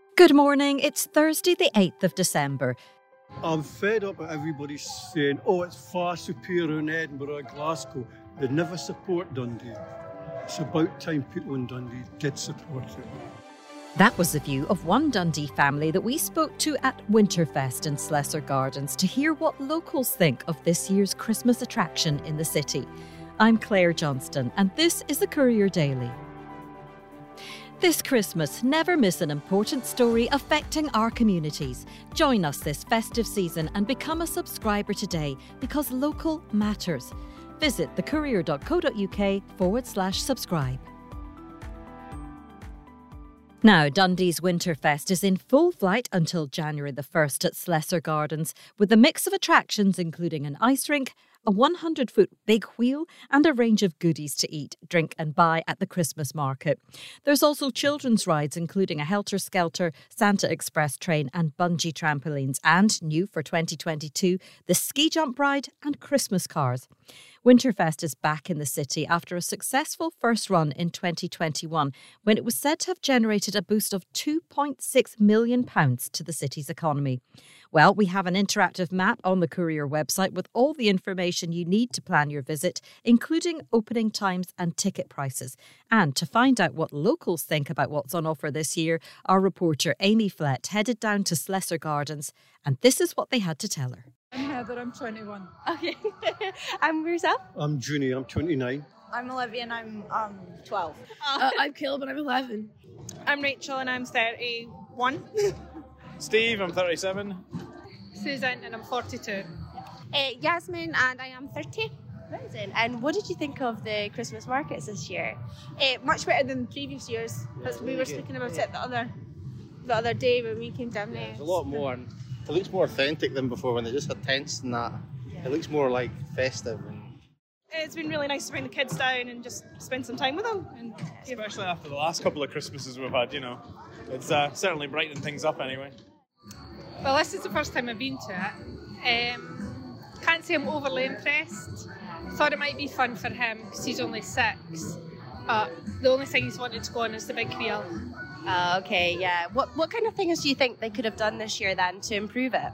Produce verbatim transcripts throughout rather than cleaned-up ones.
Good morning, it's Thursday the eighth of December. I'm fed up with everybody saying, oh, it's far superior in Edinburgh or Glasgow. They never support Dundee. It's about time people in Dundee did support it. That was the view of one Dundee family that we spoke to at Winterfest in Slessor Gardens to hear what locals think of this year's Christmas attraction in the city. I'm Claire Johnston and this is the Courier Daily. This Christmas, never miss an important story affecting our communities. Join us this festive season and become a subscriber today because local matters. Visit thecourier.co.uk forward slash subscribe. Now, Dundee's Winterfest is in full flight until January the first at Slessor Gardens, with a mix of attractions including an ice rink, a one hundred foot big wheel and a range of goodies to eat, drink and buy at the Christmas market. There's also children's rides including a Helter Skelter, Santa Express train and bungee trampolines, and new for twenty twenty-two, the ski jump ride and Christmas cars. Winterfest is back in the city after a successful first run in twenty twenty-one when it was said to have generated a boost of two point six million pounds to the city's economy. Well, we have an interactive map on the Courier website with all the information you need to plan your visit, including opening times and ticket prices. And to find out what locals think about what's on offer this year, our reporter Amy Flett headed down to Slessor Gardens, and this is what they had to tell her. I'm Heather, I'm twenty-one. Okay. I'm yourself? I'm Junie, I'm twenty-nine. I'm Olivia and I'm um, twelve. Uh, I'm Caleb and I'm eleven. I'm Rachel and I'm thirty-one. Steve, I'm thirty-seven. Susan and I'm forty-two. Uh, Yasmin and I am thirty. Amazing. And what did you think of the Christmas markets this year? Uh, much better than previous years. Because we were speaking about it the other the other day when we came down there. It's a lot more. It looks more authentic than before when they just had tents and that. Yeah. It looks more like festive. And it's been really nice to bring the kids down and just spend some time with them. And especially after the last couple of Christmases we've had, you know. It's uh, certainly brightened things up anyway. Well, this is the first time I've been to it. Um, can't say I'm overly impressed. Thought it might be fun for him because he's only six. But the only thing he's wanted to go on is the big wheel. Oh, okay, yeah. What what kind of things do you think they could have done this year then to improve it?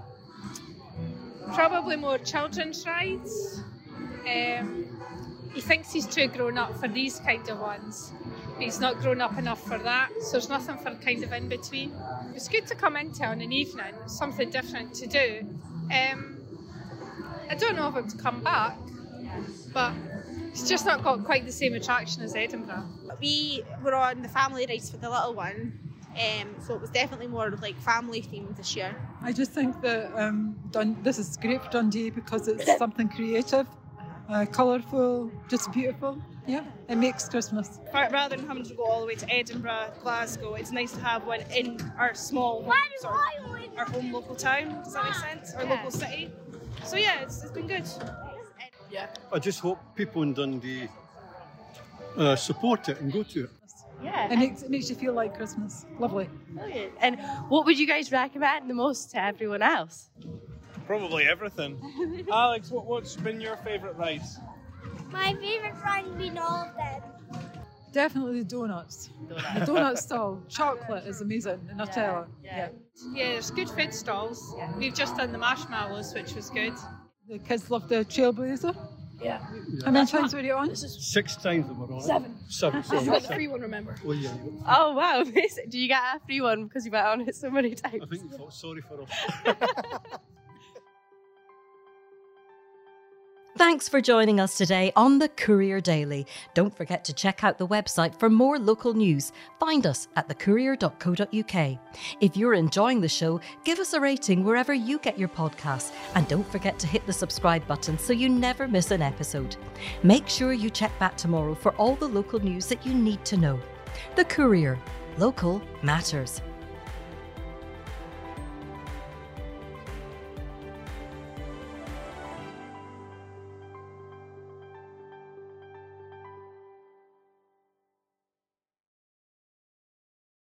Probably more children's rides. Um, he thinks he's too grown up for these kind of ones, but he's not grown up enough for that, so there's nothing for kind of in between. It's good to come into on an evening, something different to do. Um, I don't know if I'm to come back, but it's just not got quite the same attraction as Edinburgh. We were on the family rides for the little one, um, so it was definitely more like family themed this year. I just think that um, Dun- this is great for Dundee because it's something creative, uh, colourful, just beautiful. Yeah, it makes Christmas. Rather than having to go all the way to Edinburgh, Glasgow, it's nice to have one in our small home, sort of, our home local town. Does that make sense? Our yeah. local city. So yeah, it's, it's been good. Yeah. I just hope people in Dundee uh, support it and go to it. Yeah. It makes, it makes you feel like Christmas. Lovely. Brilliant. And what would you guys recommend the most to everyone else? Probably everything. Alex, what, what's been your favourite ride? My favourite ride has been all of them. Definitely the donuts. The donut stall. Chocolate is amazing. The Nutella. Yeah. Yeah. Yeah, there's good food stalls. Yeah. We've just done the marshmallows, which was good. The kids love the Trailblazer. Yeah. How many times were you on? Six times that we're on. Seven. Seven. I Sorry, got the seven. free one, remember? Oh, yeah. Oh, wow. Do you get a free one because you went on it so many times? I think you felt sorry for us. Thanks for joining us today on the Courier Daily. Don't forget to check out the website for more local news. Find us at thecourier dot co dot uk. If you're enjoying the show, give us a rating wherever you get your podcasts. And don't forget to hit the subscribe button so you never miss an episode. Make sure you check back tomorrow for all the local news that you need to know. The Courier. Local matters.